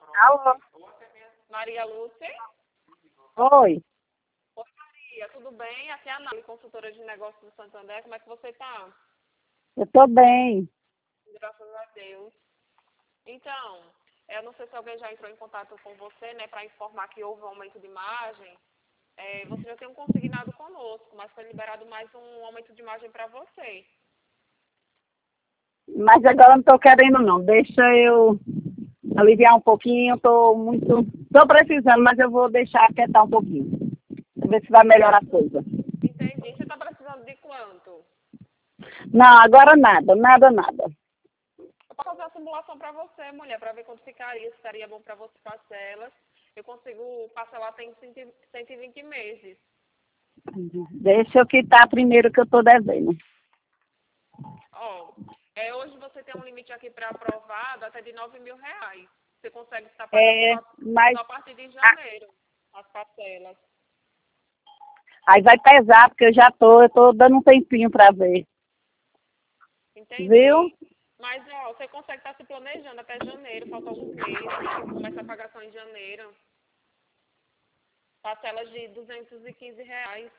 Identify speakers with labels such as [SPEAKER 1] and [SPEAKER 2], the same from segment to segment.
[SPEAKER 1] Alô?
[SPEAKER 2] Maria Lúcia?
[SPEAKER 1] Oi.
[SPEAKER 2] Oi, Maria, tudo bem? Aqui é a Análise, consultora de negócios do Santander. Como é que você está?
[SPEAKER 1] Eu tô bem.
[SPEAKER 2] Graças a Deus. Então, eu não sei se alguém já entrou em contato com você, né, para informar que houve um aumento de margem. Você já tem um consignado conosco, mas foi liberado mais um aumento de margem para você.
[SPEAKER 1] Mas agora não tô querendo não. Deixa eu aliviar um pouquinho. Tô precisando, mas eu vou deixar aquietar um pouquinho. Pra ver se vai melhorar a coisa.
[SPEAKER 2] Entendi. Você está precisando de quanto?
[SPEAKER 1] Não, agora nada, nada.
[SPEAKER 2] Eu posso fazer a simulação para você, mulher, para ver quanto ficaria, se estaria bom para você parcelas. Eu consigo parcelar tem 120 meses.
[SPEAKER 1] Deixa eu quitar primeiro que eu tô devendo.
[SPEAKER 2] Ó, hoje você tem um limite aqui para aprovado até de R$ 9.000. Você consegue estar pagando
[SPEAKER 1] Mas
[SPEAKER 2] só a partir de janeiro as parcelas.
[SPEAKER 1] aí vai pesar, porque eu tô dando um tempinho pra ver.
[SPEAKER 2] Entendi.
[SPEAKER 1] Viu?
[SPEAKER 2] Mas, ó, você consegue estar se planejando até janeiro, falta alguns meses, começa a pagar só em janeiro. Parcelas de R$ 215.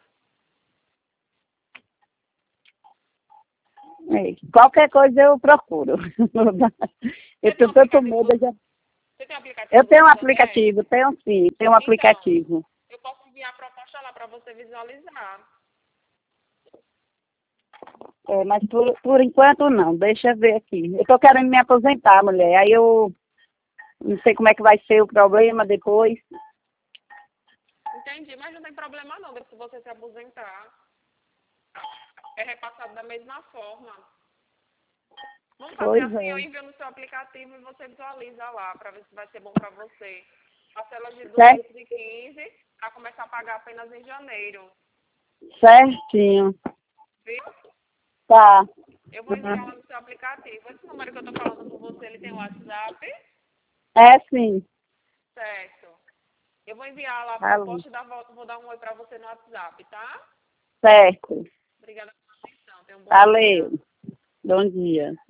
[SPEAKER 1] Qualquer coisa eu procuro. Eu
[SPEAKER 2] Você tem um
[SPEAKER 1] tenho tanto
[SPEAKER 2] aplicativo,
[SPEAKER 1] medo.
[SPEAKER 2] você tem um aplicativo
[SPEAKER 1] Eu
[SPEAKER 2] do
[SPEAKER 1] tenho um
[SPEAKER 2] Santander?
[SPEAKER 1] aplicativo, tenho sim, tenho um
[SPEAKER 2] Então,
[SPEAKER 1] aplicativo.
[SPEAKER 2] eu posso enviar a proposta lá para você visualizar.
[SPEAKER 1] Mas por enquanto não, deixa eu ver aqui. Eu tô querendo me aposentar, mulher. Aí eu não sei como é que vai ser o problema depois.
[SPEAKER 2] Entendi, mas não tem problema não, se você se aposentar. É repassado da mesma forma. Vamos fazer
[SPEAKER 1] Pois
[SPEAKER 2] assim,
[SPEAKER 1] é.
[SPEAKER 2] eu envio no seu aplicativo e você visualiza lá, para ver se vai ser bom para você. Parcelas de
[SPEAKER 1] Certo?
[SPEAKER 2] 215 para começar a pagar apenas em janeiro.
[SPEAKER 1] Certinho.
[SPEAKER 2] Viu?
[SPEAKER 1] Tá.
[SPEAKER 2] Eu vou enviar lá no seu aplicativo. Esse número que eu estou falando com você, ele tem um WhatsApp?
[SPEAKER 1] É sim.
[SPEAKER 2] Certo. Eu vou enviar lá a
[SPEAKER 1] Alô.
[SPEAKER 2] proposta e vou dar um oi para você no WhatsApp, tá?
[SPEAKER 1] Certo.
[SPEAKER 2] Obrigada pela atenção. Tenha um bom dia.
[SPEAKER 1] Valeu. Bom dia.